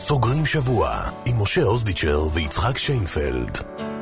סוגרים שבוע עם משה אוזדיצ'ר ויצחק שיינפלד.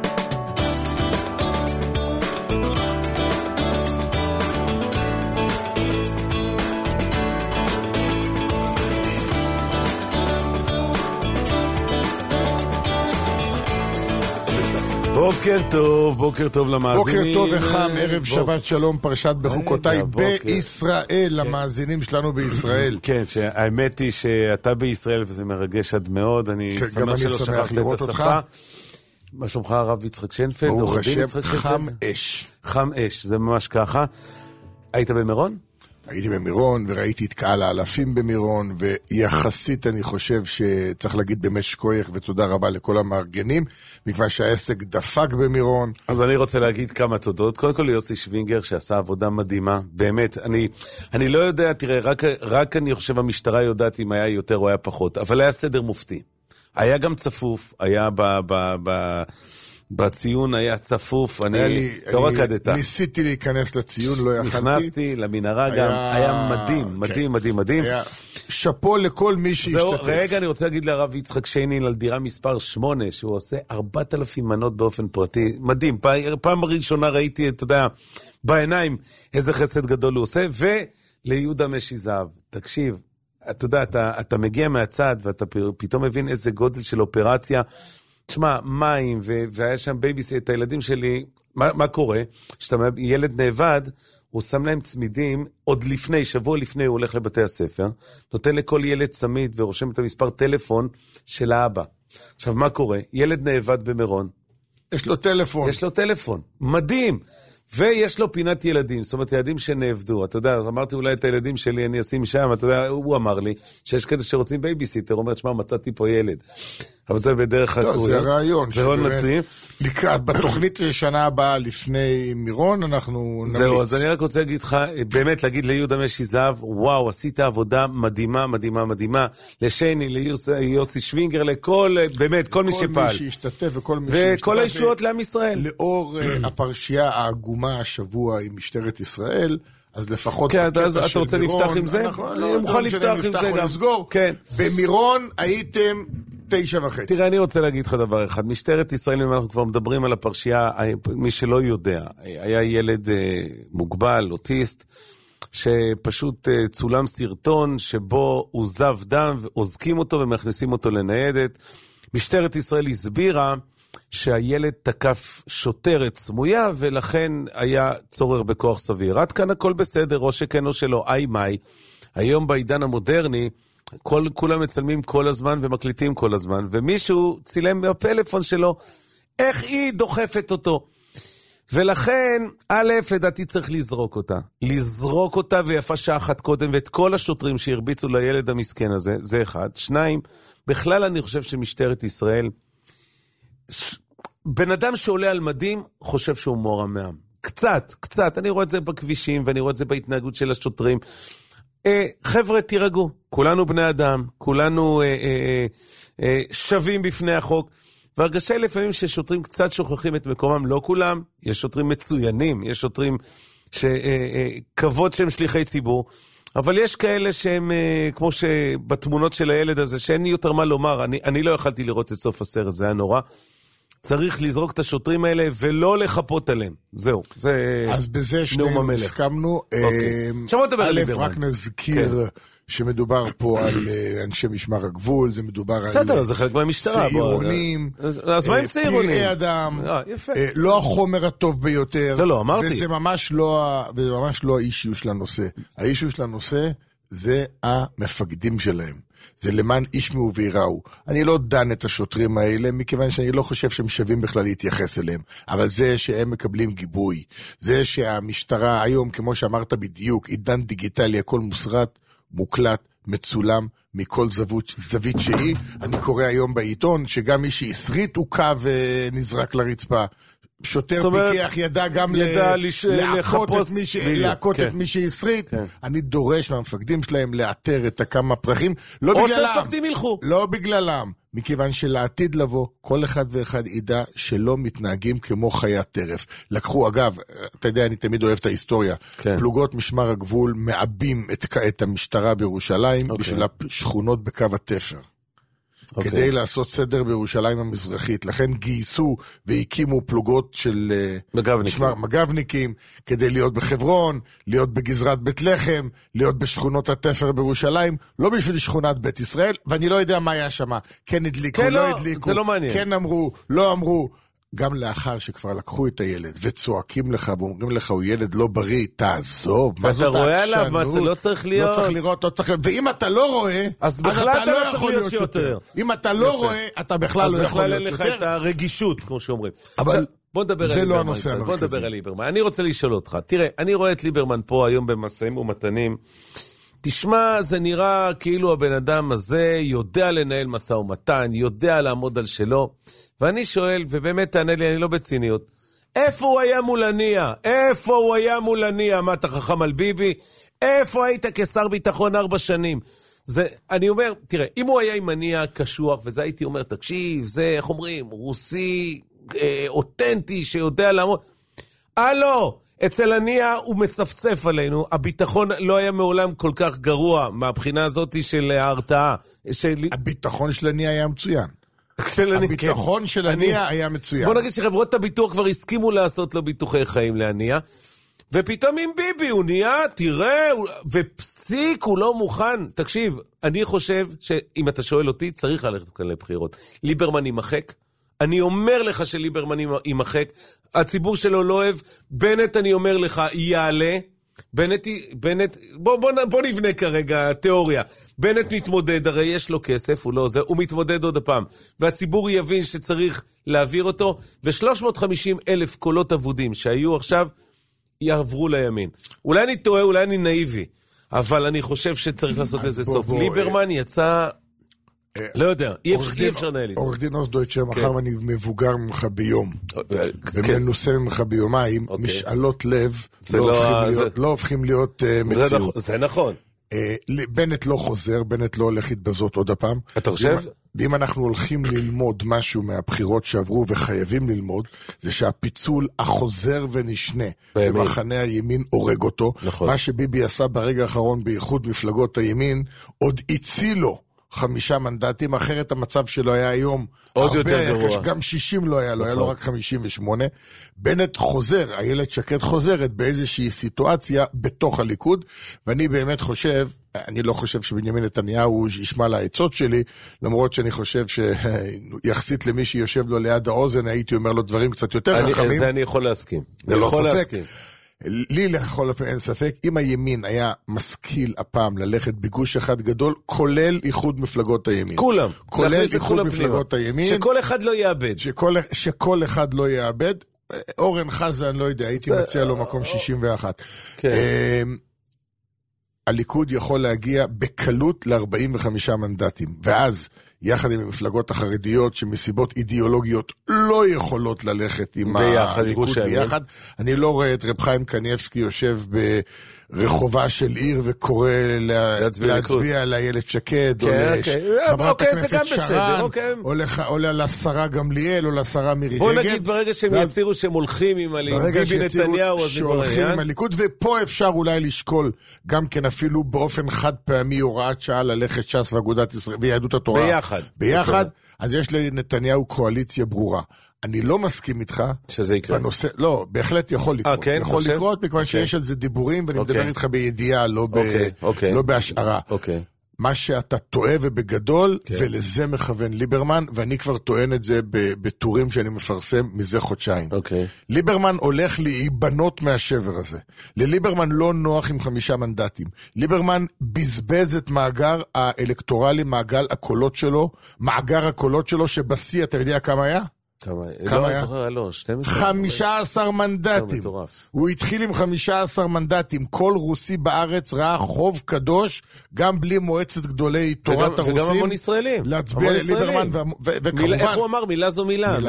בוקר טוב למאזינים. בוקר טוב וחם, ערב שבת שלום, פרשת בחוקותיי בישראל, למאזינים שלנו בישראל. כן, האמת היא שאתה בישראל וזה מרגש עד מאוד, אני שמח שלא שכחת את השפה. מה שלומך הרב יצחק שיינפלד? ברוך השם, חם אש. חם אש, זה ממש ככה. היית במירון? הייתי במירון וראיתי את קהל האלפים במירון, ויחסית אני חושב שצריך להגיד במשך כוח ותודה רבה לכל המארגנים, מכיוון שהעסק דפק במירון. אז אני רוצה להגיד כמה תודות. קודם כל ליוסי שווינגר שעשה עבודה מדהימה, באמת, אני לא יודע, תראה, רק אני חושב המשטרה יודעת אם היה יותר או היה פחות, אבל היה סדר מופתי. היה גם צפוף, היה בציון היה צפוף, אני לא רקדת. ניסיתי להיכנס לציון, לא יכלתי. נכנסתי למנהרה גם, היה מדהים, מדהים, מדהים, מדהים. שפו לכל מי שהשתתף. רגע, אני רוצה להגיד לרב יצחק שיינין על דירה מספר 8, שהוא עושה 4,000 מנות באופן פרטי, מדהים. פעם ראשונה ראיתי, אתה יודע, בעיניים איזה חסד גדול הוא עושה, וליהודה משי זהב, תקשיב, אתה יודע, אתה מגיע מהצד, ואתה פתאום מבין איזה גודל של אופרציה, תשמע, מים, והיה שם בייביס, את הילדים שלי, מה קורה? כשאתה ילד נאבד, הוא שם להם צמידים, עוד לפני, שבוע לפני הוא הולך לבתי הספר, נותן לכל ילד צמיד, ורושם את המספר טלפון של האבא. עכשיו, מה קורה? ילד נאבד במירון. יש לו טלפון. יש לו טלפון, מדהים. ויש לו פינת ילדים, זאת אומרת, ילדים שנעבדו. אתה יודע, אמרתי אולי את הילדים שלי, אני אשים שם, אתה יודע, הוא אמר לי, שיש כאלה שרוצים בייביסיטר, הוא אומר, שמה, מצאתי פה ילד. אבל זה בדרך טוב, זה הרעיון. זה רעיון נתאים. לקראת, בתוכנית שנה הבאה לפני מירון, אנחנו נמיץ. זהו, אז אני רק רוצה להגיד לך, באמת להגיד ליהודה משי זהב, וואו, עשית עבודה מדהימה, מדהימה, מדהימה. לשני, ליוסי שווינגר, לכל, באמת, כל מי שפעל. כל מי שהשתתף וכל מי שהשתתף. וכל הישועות לעם ישראל. לאור הפרשייה העגומה השבוע עם משטרת ישראל, אז לפחות כן, אתה רוצה לפתח עם זה? אני מוכן לפתח עם זה גם. כן. במירון הייתם 9:30. תראה, אני רוצה להגיד לך דבר אחד. משטרת ישראל, אם אנחנו כבר מדברים על הפרשייה, מי שלא יודע, היה ילד מוגבל, אוטיסט, שפשוט צולם סרטון שבו הוא זב דם, עוזקים אותו ומכניסים אותו לניידת. משטרת ישראל הסבירה שהילד תקף שוטרת סמויה, ולכן היה צורך בכוח סביר. עד כאן הכל בסדר, או שכן או שלא, מאי. היום בעידן המודרני, כולם מצלמים כל הזמן ומקליטים כל הזמן, ומישהו צילם בפלאפון שלו, איך היא דוחפת אותו. ולכן, א', לדעתי צריך לזרוק אותה. לזרוק אותה ויפה שעה אחת קודם, ואת כל השוטרים שהרביצו לילד המסכן הזה, זה אחד. שניים, בכלל אני חושב שמשטרת ישראל, בן אדם שעולה על מדים, חושב שהוא מורם מעם. קצת. אני רואה את זה בכבישים, ואני רואה את זה בהתנהגות של השוטרים. חבר'ה, תירגעו. כולנו בני אדם, כולנו שווים בפני החוק. והרגשה היא לפעמים ששוטרים קצת שוכחים את מקומם, לא כולם. יש שוטרים מצוינים, יש שוטרים שכבוד שהם שליחי ציבור, אבל יש כאלה שהם, כמו שבתמונות של הילד הזה, שאין לי יותר מה לומר, אני לא יכלתי לראות את סוף הסרט, זה היה נורא. צריך לזרוק את השוטרים האלה ולא לחפות עליהם. זהו, זה נאום המלך. אז בזה שנינו הסכמנו. א', רק נזכיר שמדובר פה על אנשי משמר הגבול, זה מדובר על זה חלק מהמשטרה. צעירונים, אז מה הם צעירונים? פראי אדם, לא החומר הטוב ביותר. לא, אמרתי. וזה ממש לא האישיו של הנושא. האישיו של הנושא זה המפקדים שלהם. זה למען ישמעו ויראו. אני לא דן את השוטרים האלה, מכיוון שאני לא חושב שהם שווים בכלל להתייחס אליהם. אבל זה שהם מקבלים גיבוי, זה שהמשטרה היום, כמו שאמרת בדיוק, עידן דיגיטלי, הכל מוסרט, מוקלט, מצולם, מכל זווית שהיא. אני קורא היום בעיתון, שגם מי שהסריט הוקע ונזרק לרצפה. שוטר פיקח ידע גם להכות את מי שהסריט. אני דורש מהמפקדים שלהם לאתר את הכמה פרחים, או שהמפקדים ילכו. לא בגללם, מכיוון שלעתיד לבוא, כל אחד ואחד ידע שלא מתנהגים כמו חיית טרף. לקחו, אגב, אתה יודע, אני תמיד אוהב את ההיסטוריה, פלוגות משמר הגבול מעבים את המשטרה בירושלים בשביל השכונות בקו התפר. כדי לעשות סדר בירושלים המזרחית. לכן גייסו והקימו פלוגות של מג"בניקים, כדי להיות בחברון, להיות בגזרת בית לחם, להיות בשכונות התפר בירושלים, לא בשביל שכונת בית ישראל, ואני לא יודע מה היה שם. כן הדליקו, כן, לא הדליקו, זה לא מעניין. כן אמרו, לא אמרו. גם לאחר שכבר לקחו את הילד וצועקים לך ואומרים לך, הוא ילד לא בריא, תעזוב. ואתה רואה עליו, מה זה לא צריך להיות? לא צריך לראות, לא צריך... ואם אתה לא רואה, אז בכלל אתה לא צריך להיות שוטר. אם אתה לא רואה, אתה בכלל לא יכול להיות שוטר. אז בכלל אין לך את הרגישות, כמו שאומרים. אבל בוא נדבר על ליברמן. בוא נדבר על ליברמן. אני רוצה לשאול אותך. תראה, אני רואה את ליברמן פה היום במשאים ומתנים. תשמע, זה נראה כאילו הבן אדם הזה יודע לנהל משא ומתן, יודע לעמוד על שלו, ואני שואל, ובאמת תענה לי, אני לא בציניות, איפה הוא היה מול הנייה? איפה הוא היה מול הנייה? מה, אתה חכם על ביבי? איפה היית כשר ביטחון 4 שנים? אני אומר, תראה, אם הוא היה עם הנייה קשוח, וזה הייתי אומר, תקשיב, זה, איך אומרים, רוסי, אותנטי, שיודע לעמוד, לא, אצל הנייה הוא מצפצף עלינו, הביטחון לא היה מעולם כל כך גרוע, מהבחינה הזאת של ההרתעה. הביטחון של הנייה היה מצוין. הביטחון של הנייה היה מצוין. בוא נגיד שחברות הביטוח כבר הסכימו לעשות לו ביטוחי חיים להנייה, ופתאום עם ביבי הוא נהיה, תראה, ופסיק הוא לא מוכן. תקשיב, אני חושב שאם אתה שואל אותי, צריך ללכת כאן לבחירות. ליברמן יימחק, אני אומר לך שליברמן יימחק, הציבור שלו לא אוהב, בנט אני אומר לך יעלה, בנט, בוא נבנה כרגע תיאוריה, בנט מתמודד, הרי יש לו כסף, הוא לא זה, הוא מתמודד עוד הפעם, והציבור יבין שצריך להעביר אותו, ו350,000 קולות אבודים שהיו עכשיו, יעברו לימין. אולי אני טועה, אולי אני נאיבי, אבל אני חושב שצריך לעשות איזה סוף. ליברמן יצא... לא יודע, אי אפשר לנהל איתו. עורך דין אוסדויטשר, מאחר ואני מבוגר ממך ביום, ומנוסה ממך ביומיים, משאלות לב לא הופכים להיות מציאות. זה נכון. בנט לא חוזר, בנט לא הולך להתבזות עוד הפעם. אתה חושב? ואם אנחנו הולכים ללמוד משהו מהבחירות שעברו וחייבים ללמוד, זה שהפיצול החוזר ונשנה במחנה הימין הורג אותו. מה שביבי עשה ברגע האחרון בייחוד מפלגות הימין, עוד הצילו 5 מנדטים, אחרת המצב שלו היה היום עוד יותר גרוע. גם 60 לא היה לו, היה לו רק 58. בנט חוזר, איילת שקד חוזרת באיזושהי סיטואציה בתוך הליכוד, ואני באמת חושב, אני לא חושב שבנימין נתניהו ישמע לעצות שלי, למרות שאני חושב שיחסית למי שיושב לו ליד האוזן, הייתי אומר לו דברים קצת יותר חכמים. זה אני יכול להסכים. זה לא ספק. לי לכל אופן אין ספק, אם הימין היה משכיל הפעם ללכת בגוש אחד גדול, כולל איחוד מפלגות הימין. כולם. כולל איחוד מפלגות הימין. שכל אחד לא יאבד. שכל אחד לא יאבד. אורן חזן, לא יודע, הייתי מציע לו מקום 61. כן. הליכוד יכול להגיע בקלות ל-45 מנדטים, ואז יחד עם המפלגות החרדיות שמסיבות אידיאולוגיות לא יכולות ללכת עם הליכוד ביחד. אני לא רואה את רב חיים קניבסקי יושב ברחובה של עיר וקורא להצביע לאיילת שקד, או לחברת הכנסת שרן, או לשרה גמליאל, או לשרה מירי רגב. בוא נגיד ברגע שהם יצירו שהם הולכים עם ביבי נתניהו, אז שהולכים עם הליכוד, ופה אפשר אולי לשקול גם כן אפילו באופן חד פעמי הוראת שעה ללכת ש"ס ואגודת ישראל ויהדות התורה. ביחד, אז יש לנתניהו קואליציה ברורה. אני לא מסכים איתך. שזה יקרה. בנושא, לא, בהחלט יכול לקרות. כן, יכול לקרות, מכיוון שיש על זה דיבורים, ואני מדבר איתך בידיעה, לא בהשערה. מה שאתה טועה ובגדול, ולזה מכוון ליברמן, ואני כבר טוען את זה בטורים שאני מפרסם מזה חודשיים. ליברמן הולך להיבנות מהשבר הזה. לליברמן לא נוח עם 5 מנדטים. ליברמן בזבז את מאגר האלקטורלי, מאגר הקולות שלו, שבשיא, אתה יודע כמה היה? כמה היה? לא, 15 מנדטים. הוא התחיל עם 15 מנדטים. כל רוסי בארץ ראה חוב קדוש, גם בלי מועצת גדולי תורת הרוסים. וגם המון ישראלים. להצביע לליברמן, וכמובן... איך הוא אמר? מילה זו מילה.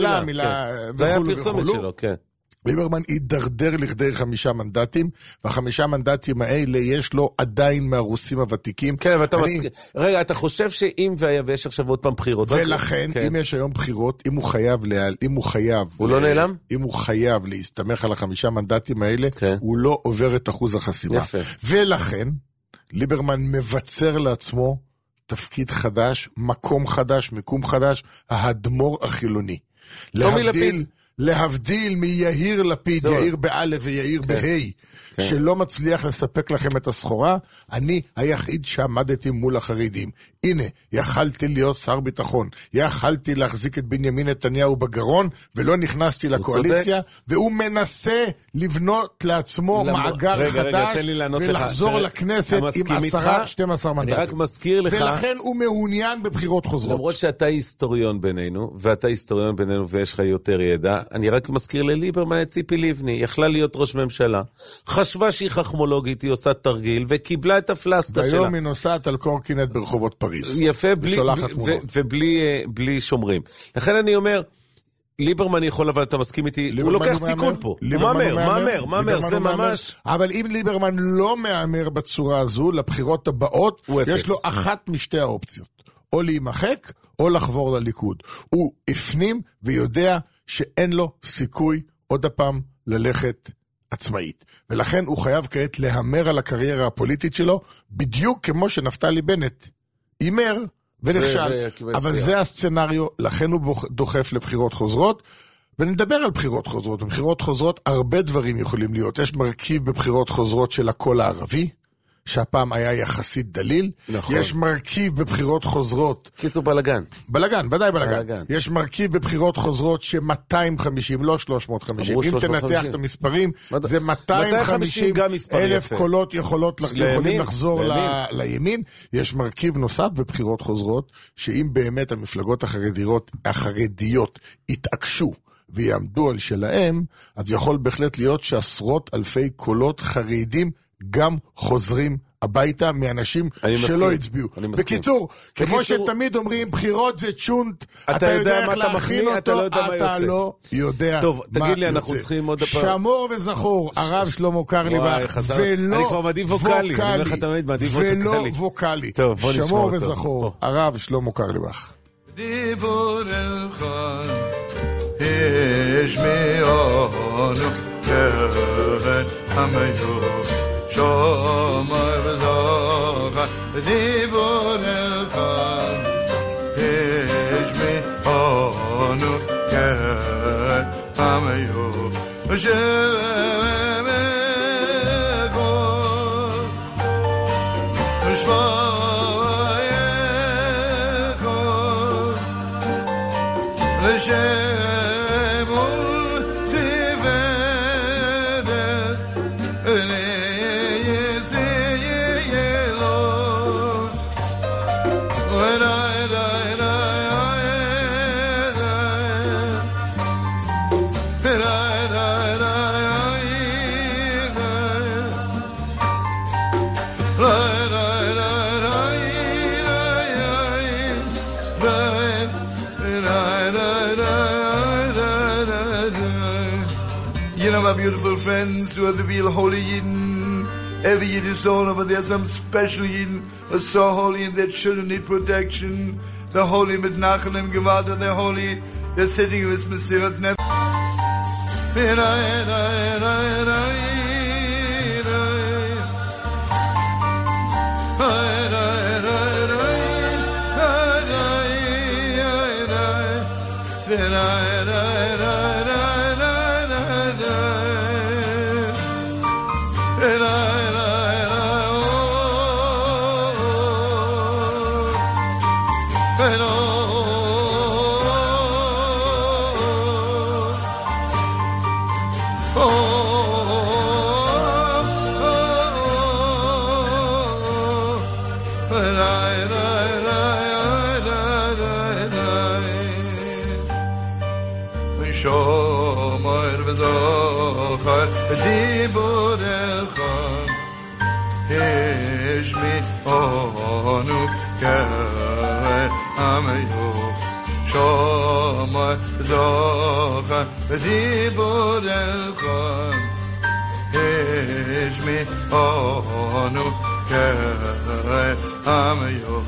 זה היה הפרסומת שלו, כן. ליברמן יידרדר לכדי 5 מנדטים, ו5 מנדטים האלה יש לו עדיין מהרוסים הוותיקים. כן, ואתה מסכים. רגע, אתה חושב שאם ויש עכשיו עוד פעם בחירות? ולכן, אם יש היום בחירות, אם הוא לא נעלם? אם הוא חייב להסתמך על 5 מנדטים האלה, הוא לא עובר את אחוז החסימה. ולכן, ליברמן מבצר לעצמו תפקיד חדש, מקום חדש, מיקום חדש, האדמו"ר החילוני. להבדיל מיאיר לפיד, יאיר באלף ויאיר בהי, שלא מצליח לספק לכם את הסחורה, אני היחיד שעמדתי מול החרדים. הנה, יכלתי להיות שר ביטחון, יכלתי להחזיק את בנימין נתניהו בגרון, ולא נכנסתי לקואליציה, והוא מנסה לבנות לעצמו מאגר חדש, ולחזור לכנסת עם 10-12 מנדטים. אני רק מזכיר לך, ולכן הוא מעוניין בבחירות חוזרות. למרות שאתה היסטוריון בינינו, ואתה היסטוריון בינינו ויש לך יותר ידע, אני רק מזכיר לליברמן את ציפי לבני, יכלה להיות ראש ממשלה, חשבה שהיא חכמולוגית, היא עושה תרגיל, וקיבלה את הפלסטה שלה. ביום היא נוסעת על קורקינט ברחובות פריז. יפה, ובלי שומרים. לכן אני אומר, ליברמן יכול, אבל אתה מסכים איתי, הוא לוקח סיכון פה. הוא מאמר, זה ממש... אבל אם ליברמן לא מאמר בצורה הזו, לבחירות הבאות, יש לו אחת משתי האופציות. או להימחק, או לחבור לליכוד. הוא הפנים ויודע שאין לו סיכוי עוד הפעם ללכת עצמאית. ולכן הוא חייב כעת להמר על הקריירה הפוליטית שלו, בדיוק כמו שנפתלי בנט הימר ונכשל. אבל זה הסצנריו, לכן הוא דוחף לבחירות חוזרות, ונדבר על בחירות חוזרות. בבחירות חוזרות הרבה דברים יכולים להיות. יש מרכיב בבחירות חוזרות של הקול הערבי, שהפעם היה יחסית דליל. נכון. יש מרכיב בבחירות חוזרות. קיצור בלגן. ודאי בלגן. יש מרכיב בבחירות חוזרות ש-250, לא 350. אם תנתח את המספרים, זה 250 אלף קולות יכולים לחזור לימין. יש מרכיב נוסף בבחירות חוזרות, שאם באמת המפלגות החרדיות יתעקשו ויעמדו על שלהם, אז יכול בהחלט להיות שעשרות אלפי קולות חרדים גם חוזרים הביתה מאנשים שלא הצביעו. בקיצור, כמו שתמיד אומרים, בחירות זה צ'ונט, אתה יודע איך להכין אותו, אתה לא יודע טוב, תגיד לי, אנחנו צריכים עוד הפעם. שמור וזכור, הרב שלמה קרליבך, אני כבר מעדיף ווקלי, אני אומר לך תמיד, מעדיף ווקלי. טוב, שמור וזכור, הרב שלמה קרליבך. דיבור אלחן, השמיענו גן המיוב, שומר וזוכר, דיבור אלחן, השמיענו גן המיוב, ושמקום, ושמקום, beautiful friends who are the real holy Yidden. Every Yid is soul, but there's some special Yidden who are so holy and their children need protection. The holy mit Nachalim Gewalta, they're holy. They're sitting with Mesirat Nefesh. דיבור אלחן השמי אנו כעם יום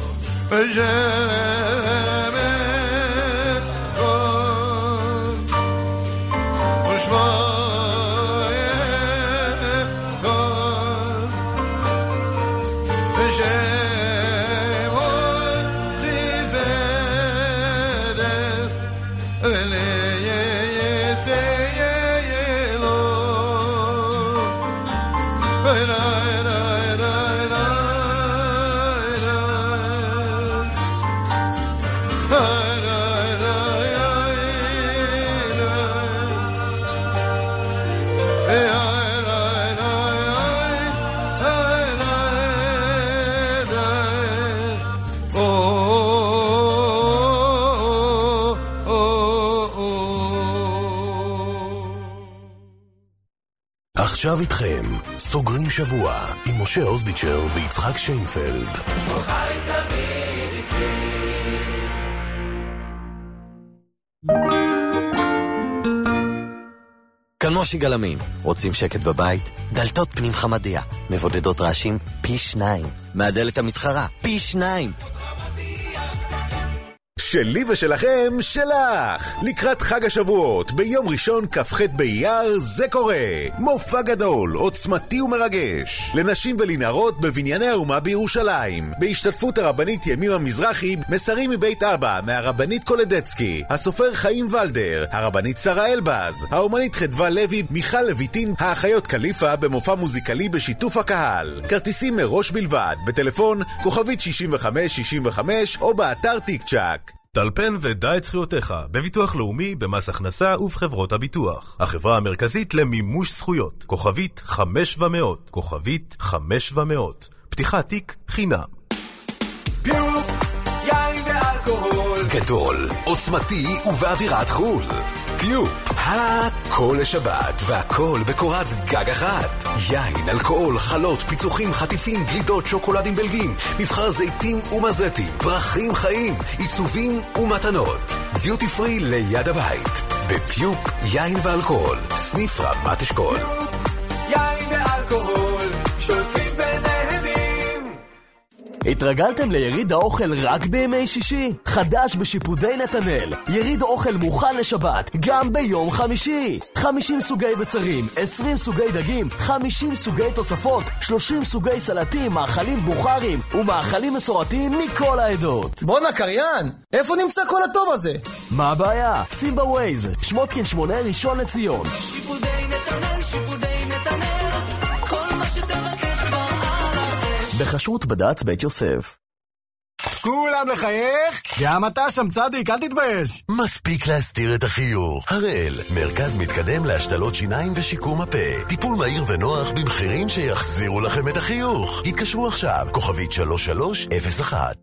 ושמן כל ושמיים כל ושמות עכשיו איתכם, סוגרים שבוע עם משה אוזדיצ'ר ויצחק שיינפלד. כאן מושי גלמים. רוצים שקט בבית? דלתות פנים חמדיה. מבודדות רעשים פי 2. מהדלת המתחרה פי 2. שלי ושלכם, שלך. לקראת חג השבועות, ביום ראשון כ"ח באייר, זה קורה. מופע גדול, עוצמתי ומרגש. לנשים ולנערות בבנייני האומה בירושלים. בהשתתפות הרבנית ימימה מזרחי, מסרים מבית אבא, מהרבנית קולדצקי, הסופר חיים ולדר, הרבנית שרה אלבז, האומנית חדווה לוי, מיכל לויטין, האחיות קליפה במופע מוזיקלי בשיתוף הקהל. כרטיסים מראש בלבד, בטלפון כוכבית 6565 או באתר טיק צ'ק. טלפן ודע את זכויותיך בביטוח לאומי, במס הכנסה ובחברות הביטוח. החברה המרכזית למימוש זכויות. כוכבית 500. כוכבית 500. פתיחת תיק חינם. פיוק, יין ואלכוהול. גדול, עוצמתי ובאווירת חול. פיוק, הכל לשבת והכל בקורת גג אחת. יין, אלכוהול, חלות, פיצוחים, חטיפים, גלידות, שוקולדים בלגים, מבחר זיתים ומזטים, פרחים חיים, עיצובים ומתנות. דיוטי פרי ליד הבית. בפיוק, יין ואלכוהול. סניף רמת אשכול. פיוק, יין ואלכוהול. שולטים ונהנים. התרגלתם ליריד האוכל רק בימי שישי? חדש בשיפודי נתנאל, יריד אוכל מוכן לשבת גם ביום חמישי. 50 סוגי בשרים, 20 סוגי דגים, 50 סוגי תוספות, 30 סוגי סלטים, מאכלים בוכרים ומאכלים מסורתיים מכל העדות. בונה קריין, איפה נמצא כל הטוב הזה? מה הבעיה? שים בווייז, שמותקין 8 ראשון לציון. שיפודי נתנאל, שיפודי נתנאל, כל מה שתבקש בארץ. בחשרות בד"ץ בית יוסף. כולם לחייך? גם אתה שם צדיק, אל תתבייש. מספיק להסתיר את החיוך. הראל, מרכז מתקדם להשתלות שיניים ושיקום הפה. טיפול מהיר ונוח במחירים שיחזירו לכם את החיוך. התקשרו עכשיו, כוכבית 3301.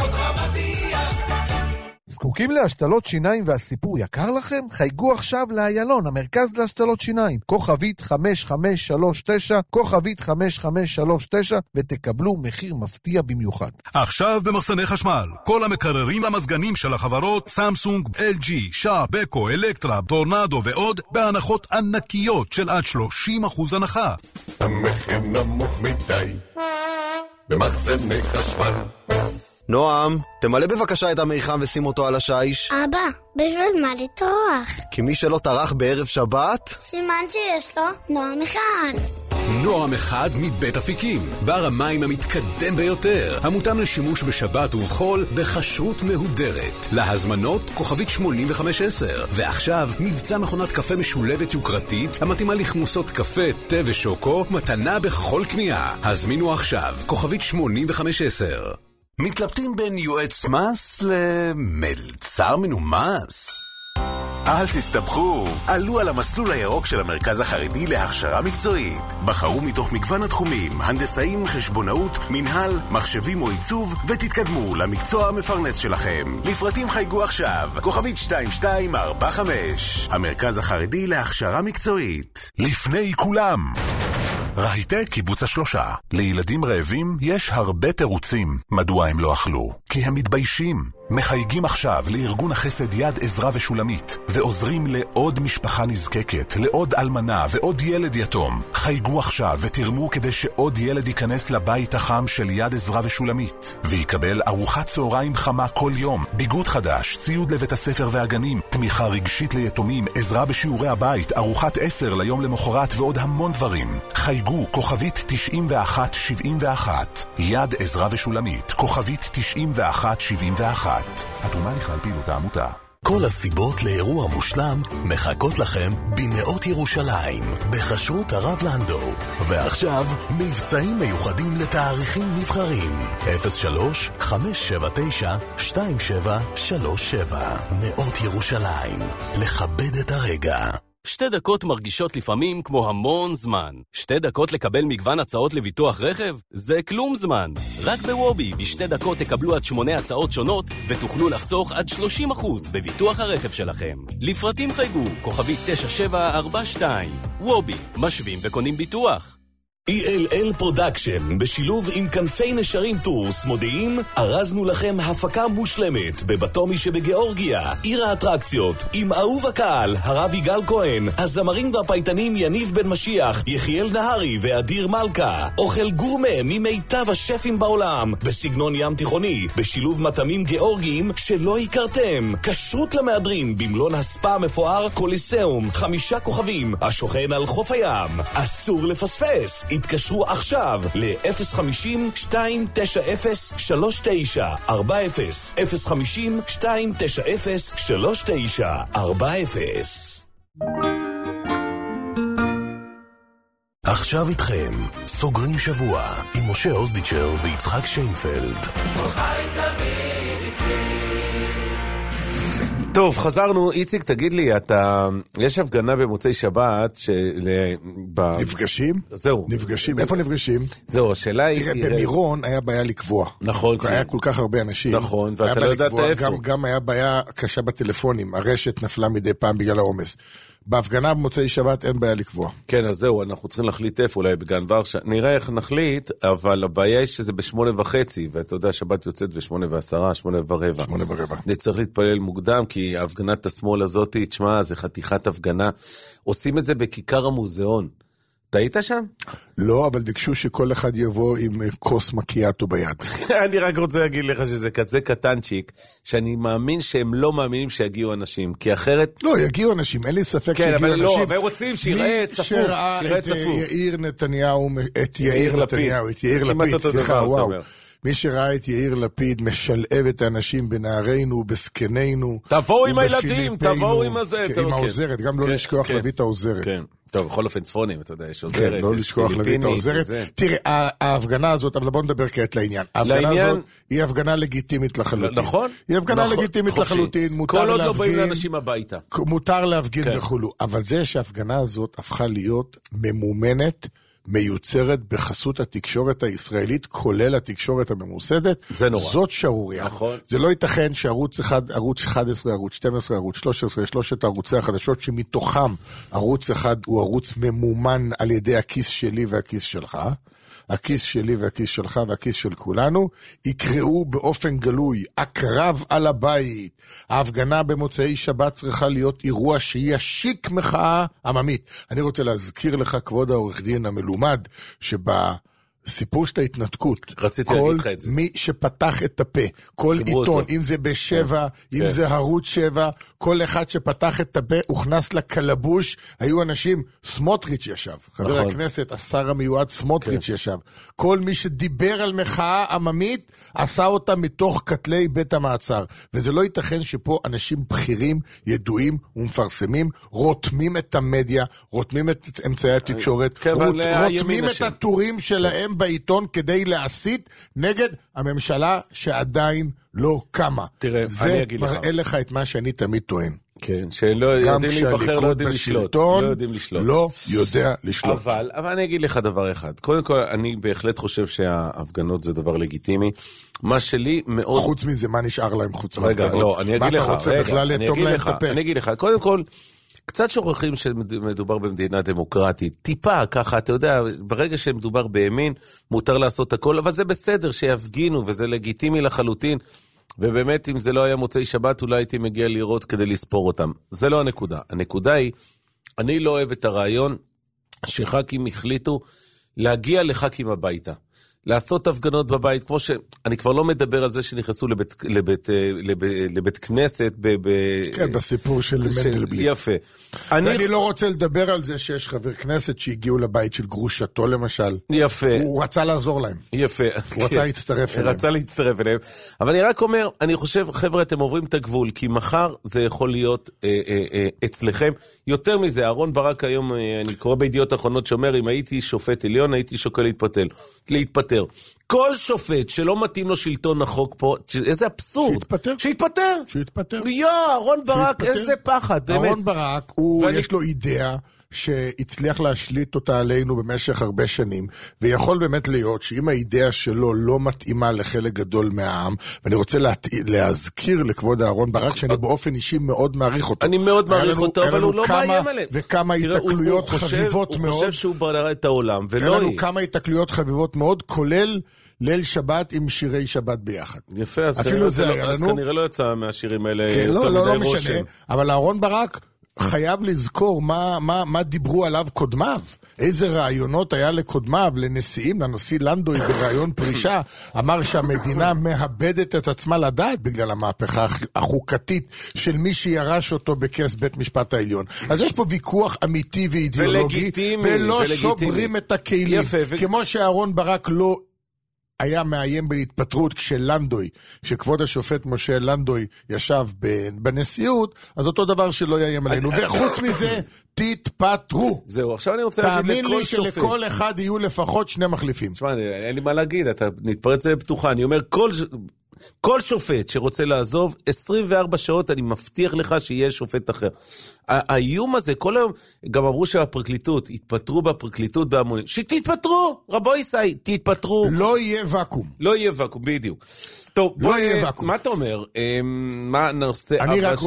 זקוקים להשתלות שיניים והסיפור יקר לכם? חייגו עכשיו לאיילון, המרכז להשתלות שיניים. כוכבית 5539, כוכבית 5539, ותקבלו מחיר מפתיע במיוחד. עכשיו במחסני חשמל, כל המקררים למזגנים של החברות סמסונג, LG, שעה, בקו, אלקטרה, טורנדו ועוד, בהנחות ענקיות של עד 30% הנחה. המחיר נמוך מדי במחסני חשמל. נועם, תמלא בבקשה את המיחם ושים אותו על השיש. אבא, בשביל מה לטרוח? כי מי שלא טרח בערב שבת, סימן שיש לו נועם אחד. נועם אחד מבית אפיקים, בר המים המתקדם ביותר, המותאם לשימוש בשבת ובחול בכשרות מהודרת. להזמנות כוכבית 8510. ועכשיו מבצע מכונת קפה משולבת יוקרתית המתאימה לכמוסות קפה, תה ושוקו, מתנה בכל קנייה. הזמינו עכשיו כוכבית 8510. מתלבטים בין יועץ מס למלצר מנומס? אל תסתבכו, עלו על המסלול הירוק של המרכז החרדי להכשרה מקצועית. בחרו מתוך מגוון התחומים, הנדסאים, חשבונאות, מנהל, מחשבים או עיצוב, ותתקדמו למקצוע המפרנס שלכם. לפרטים חייגו עכשיו, כוכבית 2245. המרכז החרדי להכשרה מקצועית. לפני כולם, רהיטי קיבוץ השלושה. לילדים רעבים יש הרבה תירוצים מדוע הם לא אכלו. כי הם מתביישים. מחייגים עכשיו לארגון החסד יד עזרא ושולמית, ועוזרים לעוד משפחה נזקקת, לעוד אלמנה ועוד ילד יתום. חייגו עכשיו ותרמו כדי שעוד ילד ייכנס לבית החם של יד עזרא ושולמית, ויקבל ארוחת צהריים חמה כל יום, ביגוד חדש, ציוד לבית הספר והגנים, תמיכה רגשית ליתומים, עזרה בשיעורי הבית, ארוחת 10 ליום למחרת ועוד המון דברים. חייגו כוכבית 9171. יד עזרא ושולמית, כוכבית 9171. התרומה נכלל פעילות העמותה. כל הסיבות לאירוע מושלם מחכות לכם במאות ירושלים, בחשרות הרב לנדו. ועכשיו, מבצעים מיוחדים לתאריכים נבחרים. 03-579-2737. מאות ירושלים. לכבד את הרגע. 2 דקות מרגישות לפעמים כמו המון זמן. 2 דקות לקבל מגוון הצעות לביטוח רכב? זה כלום זמן. רק בוובי, ב2 דקות תקבלו עד 8 הצעות שונות, ותוכלו לחסוך עד 30% בביטוח הרכב שלכם. לפרטים חייגו, כוכבית 9742. וובי, משווים וקונים ביטוח. ELL פרודקשן, בשילוב עם כנפי נשרים טורס מודיעים, ארזנו לכם הפקה מושלמת בבטומי שבגיאורגיה, עיר האטרקציות, עם אהוב הקהל, הרב יגאל כהן, הזמרים והפייטנים יניב בן משיח, יחיאל נהרי ואדיר מלכה, אוכל גורמה ממיטב השפים בעולם, בסגנון ים תיכוני, בשילוב מטעמים גיאורגיים שלא הכרתם, כשרות למהדרין במלון הספא המפואר קוליסאום, 5 כוכבים, השוכן על חוף הים, אסור לפספס. התקשרו עכשיו ל-050-290-3940 050-290-3940. עכשיו איתכם, סוגרים שבוע עם משה אוזדיצ'ר ויצחק שיינפלד. טוב, חזרנו. איציק, תגיד לי, יש הפגנה במוצאי שבת נפגשים? זהו. נפגשים. איפה נפגשים? זהו, השאלה היא... תראה, במירון היה בעיה לקבוע. נכון. היה כל כך הרבה אנשים. נכון, ואתה לא יודעת איפה. גם היה בעיה קשה בטלפונים. הרשת נפלה מדי פעם בגלל העומס. בהפגנה במוצאי שבת אין בעיה לקבוע. כן, אז זהו, אנחנו צריכים להחליט איפה, אולי בגן ורשה. נראה איך נחליט, אבל הבעיה היא שזה 8:30, ואתה יודע, שבת יוצאת 8:10, 8:15. 8:15. נצטרך להתפלל מוקדם, כי הפגנת השמאל הזאת, תשמע, זה חתיכת הפגנה. עושים את זה בכיכר המוזיאון. אתה היית שם? לא, אבל דקשו שכל אחד יבוא עם כוס מקיאטו ביד. אני רק רוצה להגיד לך שזה כזה קטנצ'יק, שאני מאמין שהם לא מאמינים שיגיעו אנשים, כי אחרת... לא, יגיעו אנשים, אין לי ספק שיגיעו אנשים. כן, אבל לא, אבל רוצים שיראה צפוף. מי שראה את יאיר נתניהו, את יאיר לפיד, סליחה, וואו. מי שראה את יאיר לפיד משלב את האנשים בנערינו, בזקנינו. תבואו עם הילדים, תבואו עם הזה. עם העוזרת, גם לא לשכוח להביא את העוזרת. כן. טוב, בכל אופן צפונים, אתה יודע, יש עוזרת, כן, לא לשכוח להביא את העוזרת. תראה, ההפגנה הזאת, אבל בואו נדבר כעת לעניין. ההפגנה הזאת היא הפגנה לגיטימית לחלוטין. נכון. היא הפגנה לגיטימית לחלוטין, כל עוד לא באים לאנשים הביתה. מותר להפגין וכולו. אבל זה שההפגנה הזאת הפכה להיות ממומנת, מיוצרת בחסות התקשורת הישראלית, כולל התקשורת הממוסדת. זה נורא. זאת שערוריה. נכון. זה לא ייתכן שערוץ 1, ערוץ 11, ערוץ 12, ערוץ 13, 3 ערוצי החדשות, שמתוכם ערוץ 1 הוא ערוץ ממומן על ידי הכיס שלי והכיס שלך, הכיס שלי והכיס שלך והכיס של כולנו, יקראו באופן גלוי, הקרב על הבית. ההפגנה במוצאי שבת צריכה להיות אירוע שישיק מחאה עממית. אני רוצה להזכיר לך, כבוד העורך דין המלומד, סיפור של ההתנתקות. רציתי להגיד לך את זה. מי שפתח את הפה, כל עיתון, אם זה בשבע, אם זה ערוץ 7, כל אחד שפתח את הפה, הוכנס לקלבוש, היו אנשים, סמוטריץ' ישב, חבר הכנסת, השר המיועד סמוטריץ' ישב. כל מי שדיבר על מחאה עממית, עשה אותה מתוך כתלי בית המעצר. וזה לא ייתכן שפה אנשים בכירים, ידועים ומפרסמים, רותמים את המדיה, רותמים את אמצעי התקשורת, רותמים את הטורים שלהם בעיתון כדי להסית נגד הממשלה שעדיין לא קמה. תראה, אני אגיד לך. זה מראה לך את מה שאני תמיד טוען. כן, שלא יודעים להיבחר, לא יודעים לשלוט. לא יודעים לשלוט. לא יודע לשלוט. אבל אני אגיד לך דבר אחד. קודם כל, אני בהחלט חושב שההפגנות זה דבר לגיטימי. מה שלי מאוד... חוץ מזה, מה נשאר להם חוץ מהפגנות? רגע, לא, אני אגיד לך. מה אתה רוצה בכלל לטום להם את הפה? אני אגיד לך, קודם כל... קצת שוכחים שמדובר במדינה דמוקרטית, טיפה ככה, אתה יודע, ברגע שמדובר בימין, מותר לעשות הכל, אבל זה בסדר שיפגינו, וזה לגיטימי לחלוטין, ובאמת אם זה לא היה מוצאי שבת, אולי הייתי מגיע לראות כדי לספור אותם. זה לא הנקודה. הנקודה היא, אני לא אוהב את הרעיון שח"כים החליטו להגיע לח"כים הביתה. לעשות הפגנות בבית, כמו שאני כבר לא מדבר על זה שנכנסו לבית כנסת. כן, בסיפור של מנדלבליט. יפה. אני לא רוצה לדבר על זה שיש חבר כנסת שהגיעו לבית של גרושתו למשל. יפה. הוא רצה לעזור להם. יפה. הוא רצה להצטרף אליהם. רצה להצטרף אליהם. אבל אני רק אומר, אני חושב, חבר'ה, אתם עוברים את הגבול, כי מחר זה יכול להיות אצלכם. יותר מזה, אהרון ברק היום, אני קורא בידיעות האחרונות שאומר, אם הייתי שופט עליון, הייתי שוקל להתפטר. כל שופט שלא מתאים לו שלטון החוק פה, איזה אבסורד. שיתפטר. אהרון ברק, איזה פחד. אהרון ברק, יש לו אידאה שהצליח להשליט אותה עלינו במשך הרבה שנים, ויכול באמת להיות שאם האידאה שלו לא מתאימה לחלק גדול מהעם, ואני רוצה להזכיר לכבוד אהרון ברק, שאני באופן אישי מאוד מעריך אותו. אני מאוד מעריך אותו, אבל הוא לא מאיים עליהם. וכמה התקלויות חביבות מאוד. הוא חושב שהוא ברא את העולם, ולא היה לנו כמה התקלויות חביבות מאוד, כולל ליל שבת עם שירי שבת ביחד. יפה, אז כנראה לא יצא מהשירים האלה יותר מדי רושם. אבל אהרון ברק חייב לזכור מה דיברו עליו קודמיו, איזה רעיונות היה לקודמיו, לנשיאים, לנשיא לנדוי ברעיון פרישה, אמר שהמדינה מאבדת את עצמה לדעת בגלל המהפכה החוקתית של מי שירש אותו בכס בית משפט העליון. אז יש פה ויכוח אמיתי ואידיאולוגי, ולא שוברים את הכלים, כמו שאהרון ברק לא היה מאיים בהתפטרות כשלנדוי, כשכבוד השופט משה לנדוי ישב בנשיאות, אז אותו דבר שלא יאיים עלינו. וחוץ מזה, תתפטרו. זהו, עכשיו אני רוצה להגיד לכל שופט. תאמין לי שלכל אחד יהיו לפחות 2 מחליפים. תשמע, אין לי מה להגיד, אתה נתפרץ בפתוחה. אני אומר, כל שופט שרוצה לעזוב, 24 שעות אני מבטיח לך שיהיה שופט אחר. האיום הזה, כל היום, גם אמרו שהפרקליטות, התפטרו בפרקליטות בהמונים. שתתפטרו, רבו ישי, תתפטרו. לא יהיה וקום. לא יהיה וקום, בדיוק. טוב, לא יהיה וקום. מה אתה אומר? מה הנושא אני רק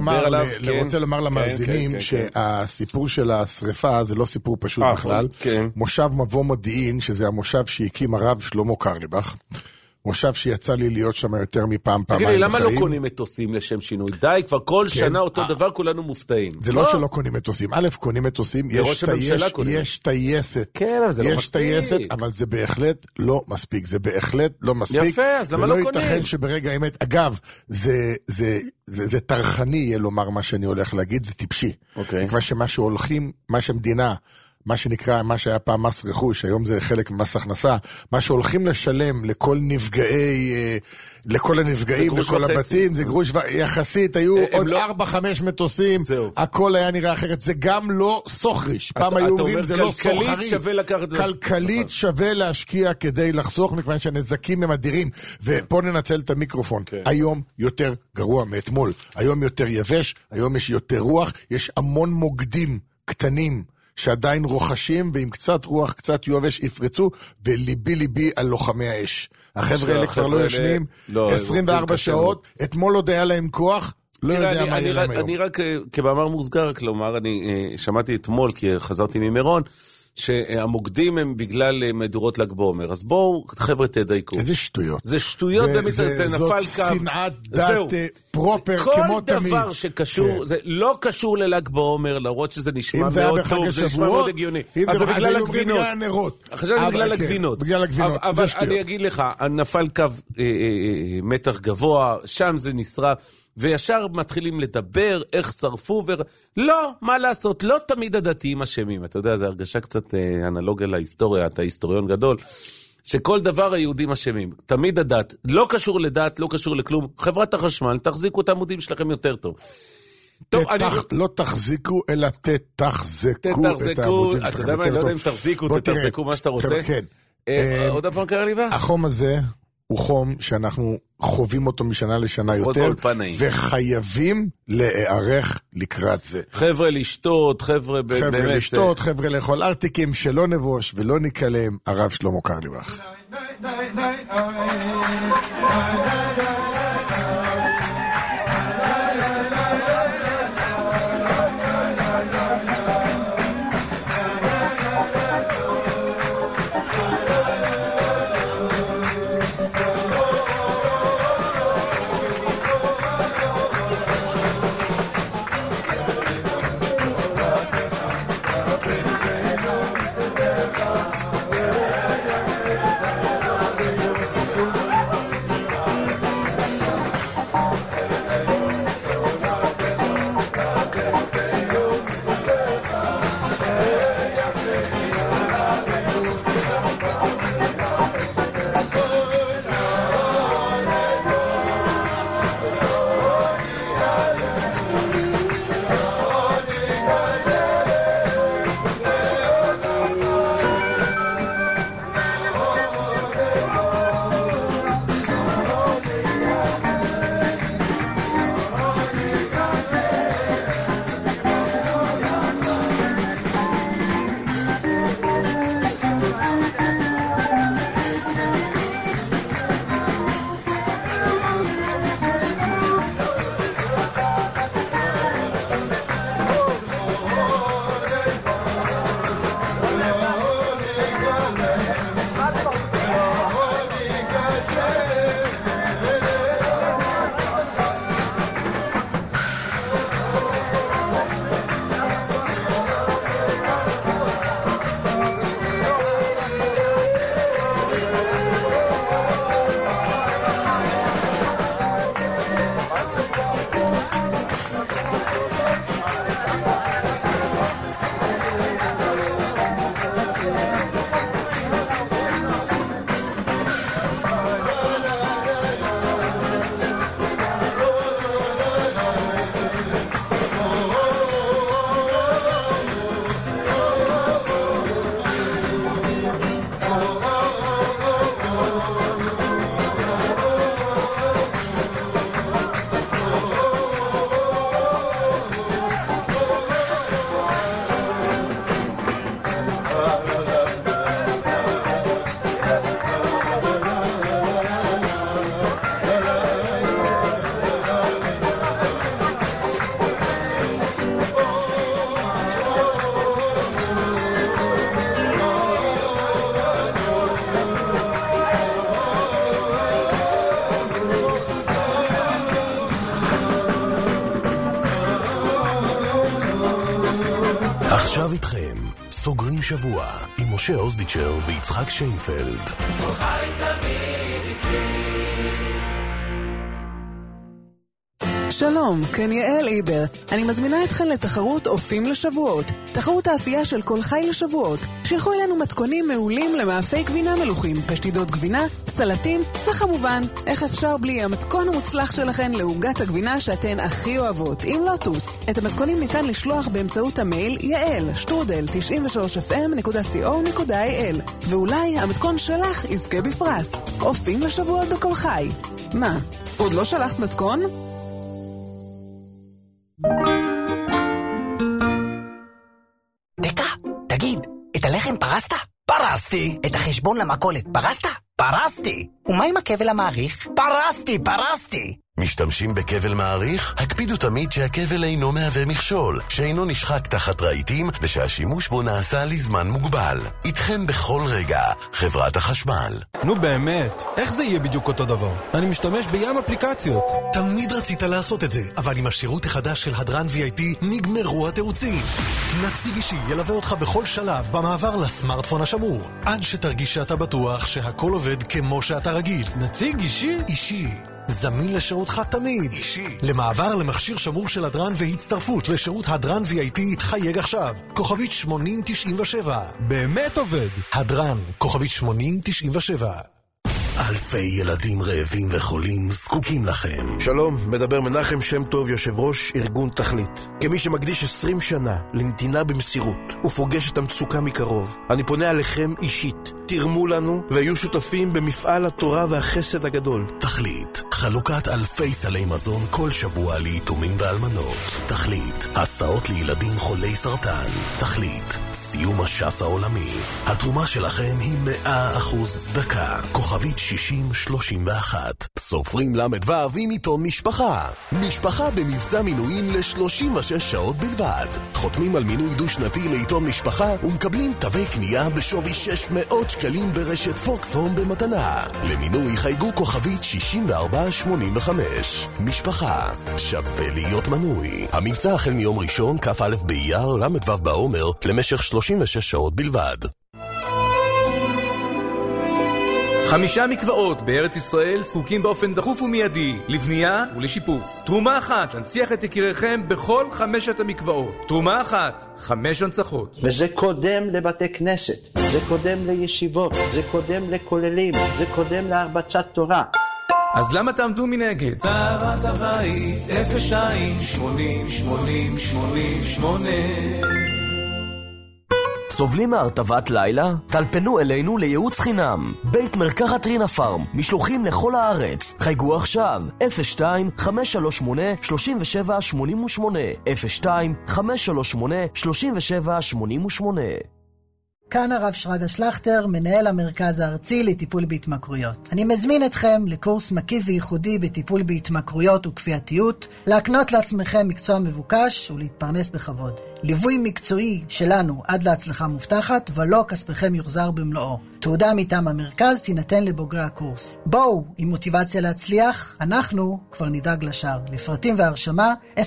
רוצה לומר למאזינים שהסיפור של השריפה זה לא סיפור פשוט בכלל. מושב מבוא מודיעין, שזה המושב שהקים הרב שלמה קרליבך, מושב שיצא לי להיות שם יותר מפעם, פעמיים בחיים. למה לא קונים מטוסים לשם שינוי? די, כבר כל שנה אותו דבר, כולנו מופתעים. זה לא שלא קונים מטוסים. א', קונים מטוסים, יש טייסת. כן, אבל זה לא מספיק. יש טייסת, אבל זה בהחלט לא מספיק. זה בהחלט לא מספיק. יפה, אז למה לא קונים? ולא ייתכן שברגע האמת, אגב, זה תרחני יהיה לומר מה שאני הולך להגיד, זה טיפשי. מכיוון שמה שהולכים, מה שמדינה, מה שנקרא, מה שהיה פעם מס רכוש, היום זה חלק ממס הכנסה, מה שהולכים לשלם לכל הנפגעים, לכל הבתים, זה גרוש יחסית, היו עוד 4-5 מטוסים, הכל היה נראה אחרת, זה גם לא סוחריש, פעם היו אומרים זה לא סוחרי, כלכלית שווה להשקיע כדי לחסוך, מכיוון שהנזקים הם אדירים, ופה ננצל את המיקרופון, היום יותר גרוע מאתמול, היום יותר יבש, היום יש יותר רוח, יש המון מוקדים קטנים, שעדיין רוחשים, ועם קצת רוח, קצת יובש, יפרצו, וליבי על לוחמי האש. החבר'ה האלה כבר לא ישנים, 24 שעות, אתמול עוד היה להם כוח, לא יודע מה יהיה להם היום. אני רק, כמאמר מוסגר, כלומר, אני שמעתי אתמול, כי חזרתי ממירון, שהמוקדים הם בגלל מדורות ל"ג בעומר. אז בואו, חבר'ה, תדייקו. איזה שטויות. זה שטויות, זה נפל קו. זאת שנאת דת פרופר, כמו תמיד. כל דבר שקשור, זה לא קשור לל"ג בעומר, למרות שזה נשמע מאוד טוב, זה נשמע מאוד הגיוני. אז זה בגלל הגבינות. עכשיו זה בגלל הגבינות. אבל אני אגיד לך, נפל קו מתח גבוה, שם זה נשרף. וישר מתחילים לדבר, איך שרפו, לא, מה לעשות, לא תמיד הדתיים אשמים. אתה יודע, זו הרגשה קצת אנלוגיה להיסטוריה, אתה היסטוריון גדול, שכל דבר היהודים אשמים. תמיד הדת, לא קשור לדת, לא קשור לכלום. חברת החשמל, תחזיקו את העמודים שלכם יותר טוב. לא תחזיקו, אלא תתחזקו את העמודים שלכם. אתה יודע מה, אני לא יודע אם תחזיקו, תתחזקו מה שאתה רוצה. עוד הפעם קרא לי בה? החום הזה הוא חום שאנחנו חווים אותו משנה לשנה יותר, וחייבים להיערך לקראת זה. חבר'ה לשתות, חבר'ה לשתות, חבר'ה לאכול ארטיקים, שלא נבוש ולא נקלם, הרב שלמה קרליבך. עכשיו איתכם, סוגרים שבוע עם משה אוזדיצ'ר ויצחק שיינפלד. חי תמיד איתי. שלום, כאן יעל איבר. אני מזמינה אתכן לתחרות אופים לשבועות. תחרות האפייה של כל חי לשבועות. שילחו אלינו מתכונים מעולים למאפי גבינה מלוכים, פשטידות גבינה, סלטים, וכמובן, איך אפשר בלי המתכון המוצלח שלכן לעוגת הגבינה שאתן הכי אוהבות, עם לוטוס. את המתכונים ניתן לשלוח באמצעות המייל yael@93fm.co.il ואולי המתכון שלך יזכה בפרס. אופים לשבועות בכל חי. מה, עוד לא שלחת מתכון? דקה, תגיד, את הלחם פרסת? פרסתי. את החשבון למכולת פרסת? פרסתי. ומה עם הכבל המעריך? פרסתי. משתמשים בכבל מעריך? הקפידו תמיד שהכבל אינו מהווה מכשול, שאינו נשחק תחת רהיטים ושהשימוש בו נעשה לזמן מוגבל. איתכם בכל רגע, חברת החשמל. נו באמת, איך זה יהיה בדיוק אותו דבר? אני משתמש בים אפליקציות. תמיד רצית לעשות את זה, אבל עם השירות החדש של הדרן VIP נגמרו התירוצים. נציג אישי ילווה אותך בכל שלב במעבר לסמארטפון השמור, עד שתרגיש שאתה בטוח שהכל עובד כמו שאתה רגיל. נציג אישי? אישי. זמין לשירותך תמיד. אישי. למעבר למכשיר שמור של הדרן והצטרפות לשירות הדרן VIP חייג עכשיו. כוכבית 8097. באמת עובד. הדרן, כוכבית 8097. אלפי ילדים רעבים וחולים זקוקים לכם. שלום, מדבר מנחם שם טוב, יושב ראש ארגון תכלית. כמי שמקדיש 20 שנה לנתינה במסירות ופוגש את המצוקה מקרוב, אני פונה עליכם אישית. תרמו לנו והיו שותפים במפעל התורה והחסד הגדול. תכלית, חלוקת אלפי סלי מזון כל שבוע ליתומים ואלמנות. תכלית, הסעות לילדים חולי סרטן. תכלית, סיום הש"ס העולמי. התרומה שלכם היא 100% צדקה. כוכבית 6031. סופרים למ"ו עם עיתון משפחה. משפחה במבצע מינויים ל-36 שעות בלבד. חותמים על מינוי דו-שנתי לעיתון משפחה ומקבלים תווי קנייה בשווי 600 שקלים ברשת פוקס הום במתנה. למינוי חייגו כוכבית 6485. משפחה, שווה להיות מנוי. המבצע החל מיום ראשון, כ"א באייר, למ"ו בעומר, למשך 36 שעות בלבד. 5 מקוואות בארץ ישראל זקוקים באופן דחוף ומיידי לבנייה ולשיפוץ. תרומה אחת שתנציח את יקיריכם בכל 5 המקוואות. תרומה אחת, 5 הנצחות. וזה קודם לבתי כנסת, זה קודם לישיבות, זה קודם לכוללים, זה קודם להרבצת תורה. אז למה תעמדו מנגד? טהרת הבית 02 80 80 88. סובלים מהרטבת לילה? טלפנו אלינו לייעוץ חינם. בית מרקחת רינה פארם, משלוחים לכל הארץ. חייגו עכשיו 02-538-3788 02-538-3788. כאן הרב שרגא שלכטר, מנהל המרכז הארצי לטיפול בהתמכרויות. אני מזמין אתכם לקורס מקיף וייחודי בטיפול בהתמכרויות וכפייתיות, להקנות לעצמכם מקצוע מבוקש ולהתפרנס בכבוד. ליווי מקצועי שלנו עד להצלחה מובטחת, ולא כספכם יוחזר במלואו. תעודה מטעם המרכז תינתן לבוגרי הקורס. בואו, עם מוטיבציה להצליח, אנחנו כבר נדאג לשאר. לפרטים והרשמה 053-311-7677,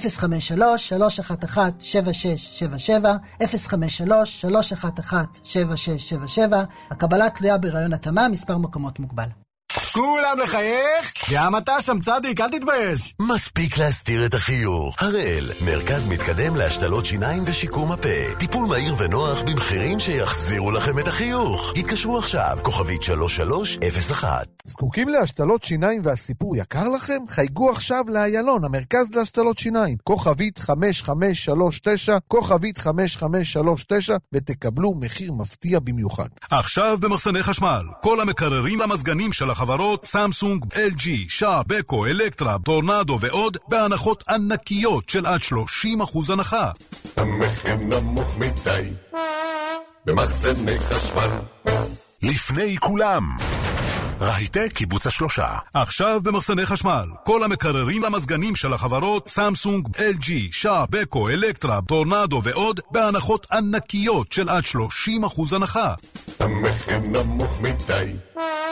053-311-7677. הקבלה תלויה ברעיון התאמה, מספר מקומות מוגבל. כולם לחייך? גם אתה שם צדיק, אל תתבייש. מספיק להסתיר את החיוך. הראל, מרכז מתקדם להשתלות שיניים ושיקום הפה. טיפול מהיר ונוח במחירים שיחזירו לכם את החיוך. התקשרו עכשיו, כוכבית 3301. זקוקים להשתלות שיניים והסיפור יקר לכם? חייגו עכשיו לאיילון, המרכז להשתלות שיניים. כוכבית 5539, כוכבית 5539, ותקבלו מחיר מפתיע במיוחד. עכשיו במחסני חשמל, כל המקררים למזגנים של החברות סמסונג, LG, שעה, בקו, אלקטרה, טורנדו ועוד, בהנחות ענקיות של עד 30% הנחה. המחיר נמוך מדי במחסני חשמל. לפני כולם, רהיטי קיבוץ השלושה. עכשיו במחסני חשמל, כל המקררים למזגנים של החברות סמסונג, LG, שעה, בקו, אלקטרה, טורנדו ועוד, בהנחות ענקיות של עד 30% הנחה. המחיר נמוך מדי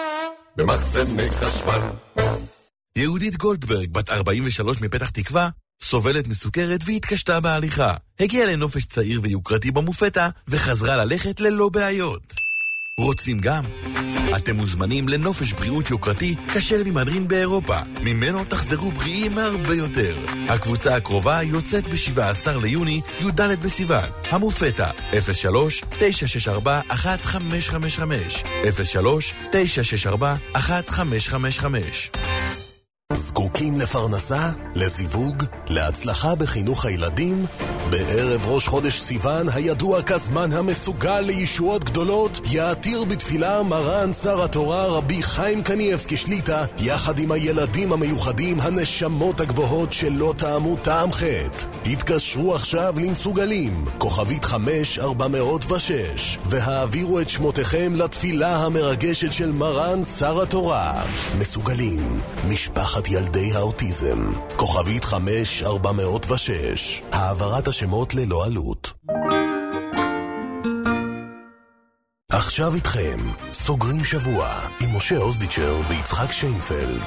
במחסני חשמל. יהודית גולדברג, בת 43 מפתח תקווה, סובלת מסוכרת והתקשתה בהליכה. הגיעה לנופש צעיר ויוקרתי במופתה וחזרה ללכת ללא בעיות. רוצים גם? אתם מוזמנים לנופש בריאות יוקרתי כשר ממהדרין באירופה. ממנו תחזרו בריאים הרבה יותר. הקבוצה הקרובה יוצאת ב-17 ליוני, י"ד בסיוון. המופתה 03-964-1555 03-964-1555. זקוקים לפרנסה, לזיווג, להצלחה בחינוך הילדים? בערב ראש חודש סיוון, הידוע כזמן המסוגל לישועות גדולות, יעתיר בתפילה מרן שר התורה רבי חיים קניאבסקי שליטה, יחד עם הילדים המיוחדים, הנשמות הגבוהות שלא טעמו טעם חטא. התקשרו עכשיו למסוגלים, כוכבית 5406, והעבירו את שמותיכם לתפילה המרגשת של מרן שר התורה. מסוגלים, משפחת ילדי האוטיזם, כוכבית 5406, העברת השמות ללא עלות. עכשיו איתכם, סוגרים שבוע עם משה אוזדיצ'ר ויצחק שיינפלד.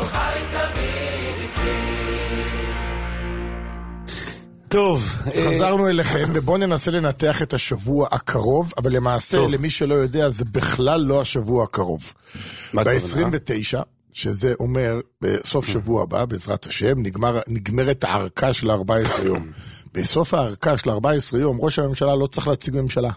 טוב, חזרנו אליכם, ובואו ננסה לנתח את השבוע הקרוב, אבל למעשה, למי שלא יודע, זה בכלל לא השבוע הקרוב. ב-29, שזה אומר, בסוף שבוע הבא, בעזרת השם, נגמרת הערכה של 14 יום. בסוף הערכה של 14 יום, ראש הממשלה לא צריך להציג ממשלה.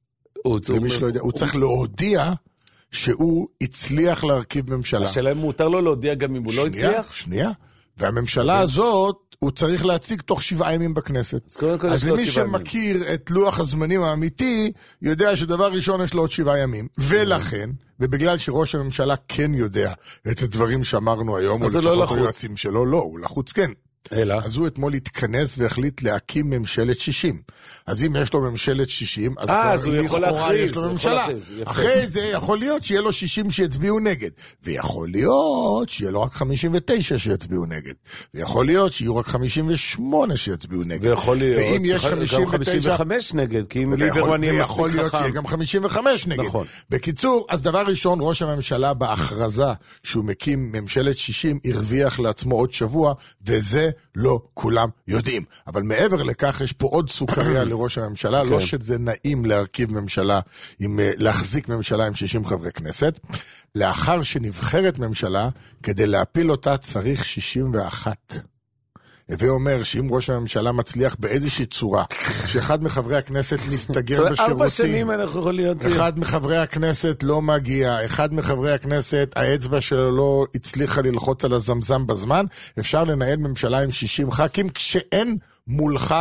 הוא צריך להודיע שהוא הצליח להרכיב ממשלה. השאלה אם מותר לו להודיע גם אם הוא לא הצליח? שנייה. והממשלה הזאת, הוא צריך להציג תוך 7 ימים בכנסת. אז למי שמכיר את לוח הזמנים האמיתי, יודע שדבר ראשון יש לו עוד 7 ימים. ולכן, ובגלל שראש הממשלה כן יודע את הדברים שאמרנו היום, אז הוא לא לחוץ. שלו, לא, הוא לחוץ כן. אז הוא אתמול התכנס והחליט להקים ממשלת 60. אז אם יש לו ממשלת 60, אז הוא יכול להכריז. אחרי זה יכול להיות שיהיה לו 60 שיצביעו נגד. ויכול להיות שיהיה לו רק 59 שיצביעו נגד. ויכול להיות שיהיו רק 58 שיצביעו נגד. ויכול להיות גם 55 נגד, כי אם ליברמן יהיה מספיק חכם. ויכול להיות שיהיה גם 55 נגד. נכון. בקיצור, אז דבר ראשון, ראש הממשלה בהכרזה שהוא מקים ממשלת 60, הרוויח לעצמו עוד שבוע, וזה לא כולם יודעים. אבל מעבר לכך, יש פה עוד סוכריה לראש הממשלה, לא שזה נעים להרכיב ממשלה, להחזיק ממשלה עם 60 חברי כנסת. לאחר שנבחרת ממשלה, כדי להפיל אותה צריך 61. הווה אומר שאם ראש הממשלה מצליח באיזושהי צורה, שאחד מחברי הכנסת מסתגר בשירותים, 4 שנים אנחנו יכולים להיות... אחד מחברי הכנסת לא מגיע, אחד מחברי הכנסת, האצבע שלו לא הצליחה ללחוץ על הזמזם בזמן, אפשר לנהל ממשלה עם 60 ח"כים, כשאין מולך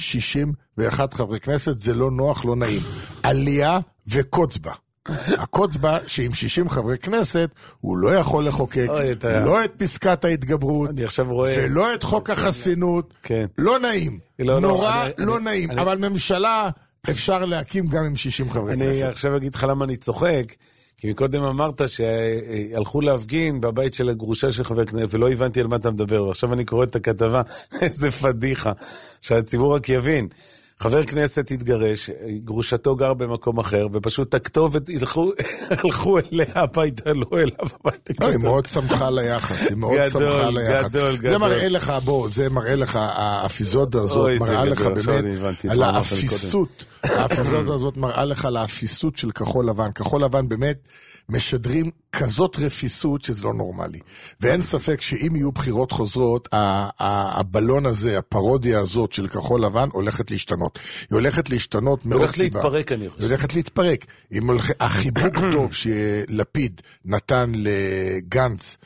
61 חברי כנסת, זה לא נוח, לא נעים. עלייה וקוצבה. הקוצבה שעם 60 חברי כנסת הוא לא יכול לחוקק לא את פסקת ההתגברות ולא את חוק החסינות. לא נעים, נורא לא נעים, אבל ממשלה אפשר להקים גם עם 60 חברי כנסת. אני עכשיו אגיד לך למה אני צוחק, כי מקודם אמרת שהלכו להפגין בבית של הגרושה של חבר כנסת, ולא הבנתי על מה אתה מדבר, ועכשיו אני קורא את הכתבה, איזה פדיחה, שהציבור רק יבין. חבר כנסת התגרש, גרושתו גר במקום אחר, ופשוט הכתובת הלכו אליה הביתה, לא אליו הביתה. היא מאוד שמחה ליחס, היא מאוד שמחה ליחס. זה מראה לך, זה מראה לך, האפיזודה הזאת מראה לך באמת על האפיסות. האפיזודה הזאת מראה לך על האפיסות של כחול לבן. כחול לבן באמת משדרים כזאת רפיסות שזה לא נורמלי. ואין ספק שאם יהיו בחירות חוזרות, הבלון הזה, הפרודיה הזאת של כחול לבן הולכת להשתנות. היא הולכת להשתנות מאוד סיבה. הולכת להתפרק אני חושב. היא הולכת להתפרק. החיבוק טוב שלפיד נתן לגנץ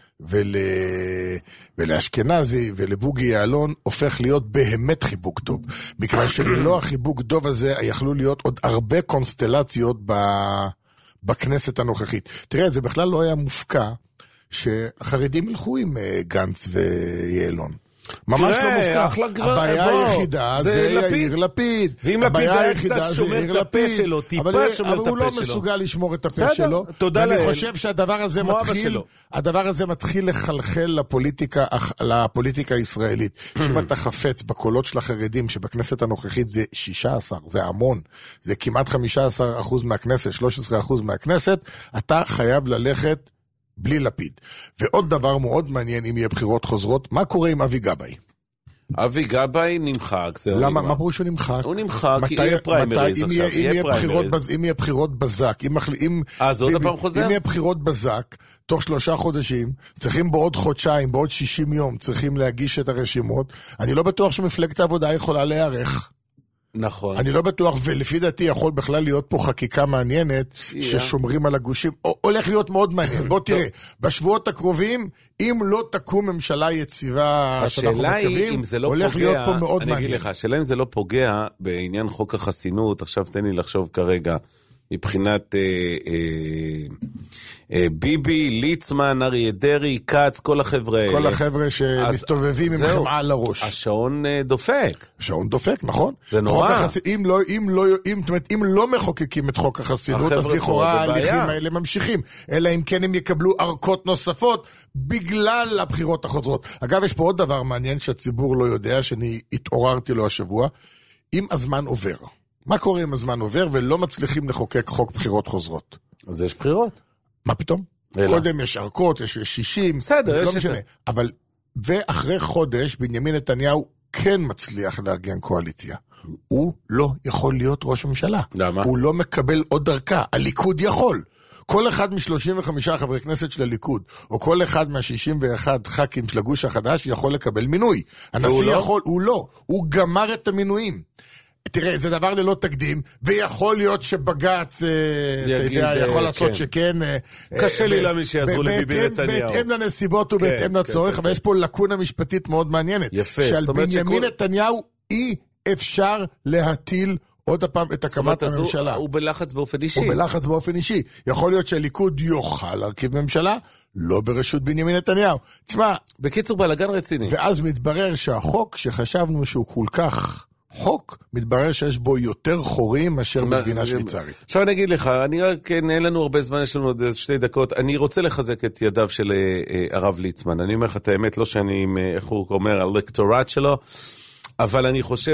ולאשכנזי ולבוגי יעלון הופך להיות באמת חיבוק טוב. מכיוון שללא החיבוק טוב הזה יכלו להיות עוד הרבה קונסטלציות בכנסת הנוכחית. תראה, זה בכלל לא היה מופקע שהחרדים הלכו עם גנץ ויעלון. ממש לא מופקע. הבעיה היחידה זה יאיר לפיד. ואם לפיד היה קצת שומר את הפה שלו, טיפה שומר את הפה שלו. אבל הוא לא מסוגל לשמור את הפה שלו. ואני חושב שהדבר הזה מתחיל לחלחל לפוליטיקה הישראלית. שאם אתה חפץ בקולות של החרדים, שבכנסת הנוכחית זה 16, זה המון, זה כמעט 15% מהכנסת, 13% מהכנסת, אתה חייב ללכת בלי לפיד. ועוד דבר מאוד מעניין אם יהיה בחירות חוזרות, מה קורה עם אבי גבאי? אבי גבאי נמחק. למה? מה פירוש שהוא נמחק? הוא נמחק, כי יהיה פריימריז עכשיו, יהיה פריימריז. אם יהיה בחירות בזק, אז עוד הפעם חוזר? אם יהיה בחירות בזק, תוך 3 חודשים, צריכים בעוד חודשיים, בעוד 60 יום, צריכים להגיש את הרשימות, אני לא בטוח שמפלגת העבודה יכולה להיערך. נכון. אני לא בטוח, ולפי דעתי יכול בכלל להיות פה חקיקה מעניינת, ששומרים על הגושים, הולך להיות מאוד מעניין. בוא תראה, בשבועות הקרובים, אם לא תקום ממשלה יציבה שאנחנו מקווים, הולך להיות פה מאוד מעניין. אני אגיד לך, השאלה אם זה לא פוגע בעניין חוק החסינות, עכשיו תן לי לחשוב כרגע, מבחינת ביבי, ליצמן, אריה דרעי, קץ, כל החבר'ה האלה. כל החבר'ה שמסתובבים עם חמאה על הראש. השעון דופק. השעון דופק, נכון. זה נורא. אם לא מחוקקים את חוק החסינות, אז לכאורה ההליכים האלה ממשיכים. אלא אם כן הם יקבלו ארכות נוספות בגלל הבחירות החוזרות. אגב, יש פה עוד דבר מעניין שהציבור לא יודע, שאני התעוררתי לו השבוע. אם הזמן עובר. מה קורה אם הזמן עובר ולא מצליחים לחוקק חוק בחירות חוזרות? אז יש בחירות. מה פתאום? קודם יש ארכות, יש 60. בסדר, לא משנה. אבל, ואחרי חודש, בנימין נתניהו כן מצליח לארגן קואליציה. הוא לא יכול להיות ראש הממשלה. למה? הוא לא מקבל עוד דרכה. הליכוד יכול. כל אחד מ-35 חברי כנסת של הליכוד, או כל אחד מה-61 ח"כים של הגוש החדש, יכול לקבל מינוי. הנשיא יכול, הוא לא. הוא גמר את המינויים. תראה, זה דבר ללא תקדים, ויכול להיות שבג"ץ, אתה יודע, יכול לעשות שכן. קשה לי להאמין שיעזרו לביבי נתניהו. בהתאם לנסיבות ובהתאם לצורך, אבל יש פה לקונה משפטית מאוד מעניינת. יפה. שעל בנימין נתניהו אי אפשר להטיל עוד הפעם את הקמת הממשלה. הוא בלחץ באופן אישי. הוא בלחץ באופן אישי. יכול להיות שהליכוד יוכל להרכיב ממשלה, לא ברשות בנימין נתניהו. תשמע. בקיצור, בלגן רציני. ואז מתברר שהחוק שחשבנו שהוא כל כך חוק, מתברר שיש בו יותר חורים מאשר במדינה שוויצרית. עכשיו אני אגיד לך, אין לנו הרבה זמן, יש לנו עוד 2 דקות, אני רוצה לחזק את ידיו של הרב ליצמן. אני אומר לך את האמת, לא שאני, איך הוא אומר, הלקטורט שלו, אבל אני חושב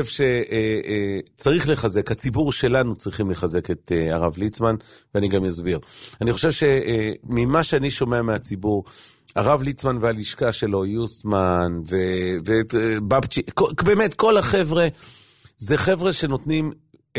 שצריך לחזק, הציבור שלנו צריכים לחזק את הרב ליצמן, ואני גם אסביר. אני חושב שממה שאני שומע מהציבור, הרב ליצמן והלשכה שלו, יוסטמן ובבצ'י, באמת כל החבר'ה, זה חבר'ה שנותנים,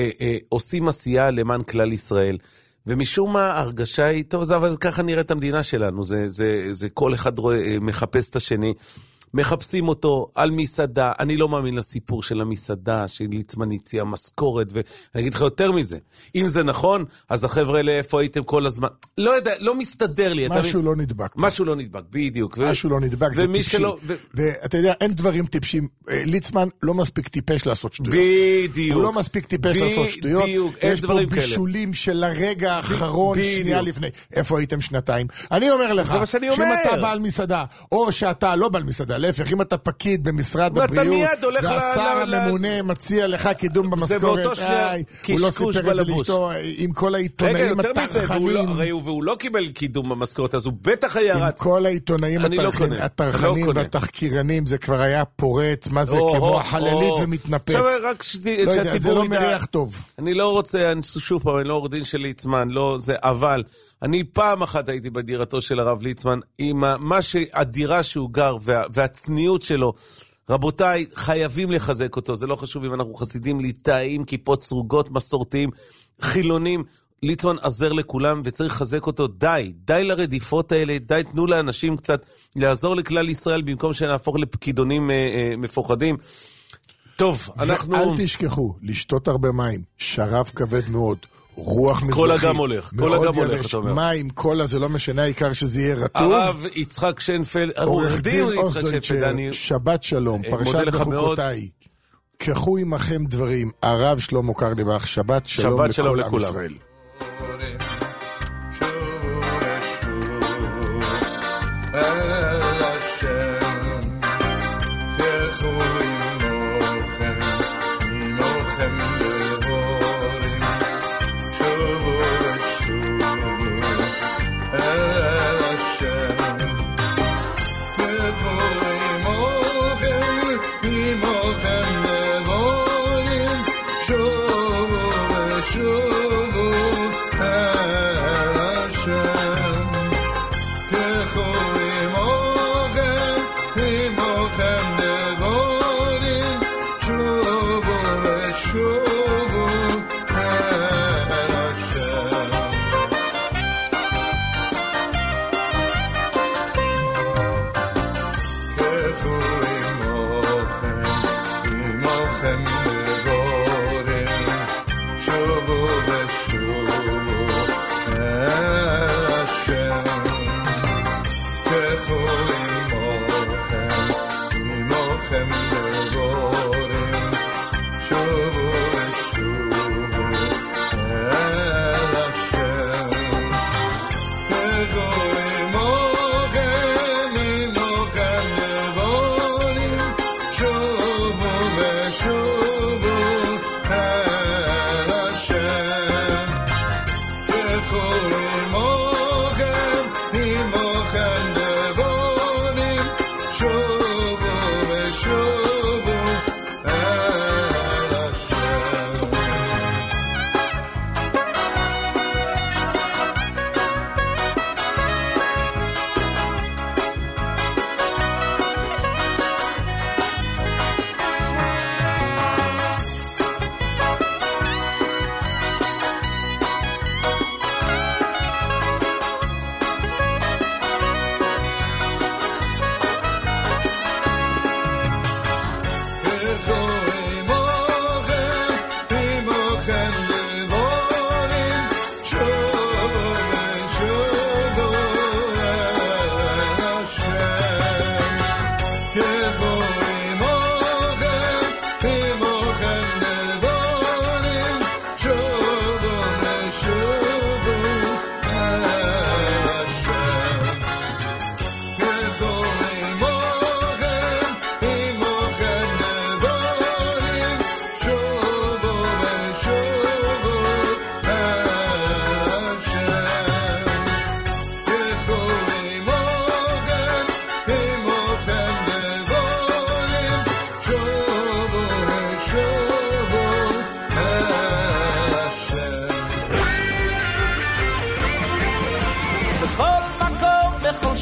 עושים עשייה למען כלל ישראל, ומשום מה ההרגשה היא, טוב, אבל ככה נראית המדינה שלנו, זה כל אחד מחפש את השני, מחפשים אותו על מסעדה, אני לא מאמין לסיפור של המסעדה, שליצמן הציע משכורת, ואני אגיד לך יותר מזה, אם זה נכון, אז החבר'ה האלה, איפה הייתם כל הזמן? לא יודע, לא מסתדר לי. משהו לא נדבק. משהו לא נדבק, בדיוק. משהו לא נדבק, זה טיפשי. ואתה יודע, אין דברים טיפשים. ליצמן לא מספיק טיפש לעשות שטויות. בדיוק. הוא לא מספיק טיפש לעשות שטויות. יש פה בישולים של הרגע האחרון, שנייה לפני. איפה הייתם 2 אני אומר לך, שאם אתה בעל מסעדה, או שאתה לא בעל מסעדה, להפך, אם אתה פקיד במשרד הבריאות, והשר הממונה מציע לך קידום במשכורת, הוא לא סיפר את זה לאשתו עם כל העיתונאים הטרחנים. והוא לא קיבל קידום במשכורת, אז הוא בטח היה רץ. עם כל העיתונאים הטרחנים והתחקירנים, זה כבר היה פורץ, מה זה כמו החללית ומתנפץ. עכשיו רק זה לא מריח טוב. אני לא רוצה, שוב פעם, אני לא עורך דין של ליצמן, לא זה, אבל אני פעם אחת הייתי בדירתו של הרב ליצמן, עם מה שהדירה שהוא גר והצניעות שלו, רבותיי, חייבים לחזק אותו, זה לא חשוב אם אנחנו חסידים ליטאים, כיפות סרוגות, מסורתיים, חילונים, ליצמן עזר לכולם וצריך לחזק אותו, די לרדיפות האלה, די תנו לאנשים קצת לעזור לכלל ישראל, במקום שנהפוך לפקידונים מפוחדים. טוב, אנחנו... ואל תשכחו, לשתות הרבה מים, שרף כבד מאוד, רוח מזרחי. כל אגם הולך, אתה אומר. מים, קולה, זה לא משנה, העיקר שזה יהיה רטוב. הרב יצחק שנפלד, עורך דין יצחק שנפלד, שבת שלום, פרשת בחוקותיי. קחו עמכם דברים, הרב שלמה קרליבך, שבת שלום לכל עם ישראל. שובו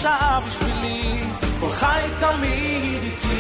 שעה בשבילי, כל חי תמיד איתי.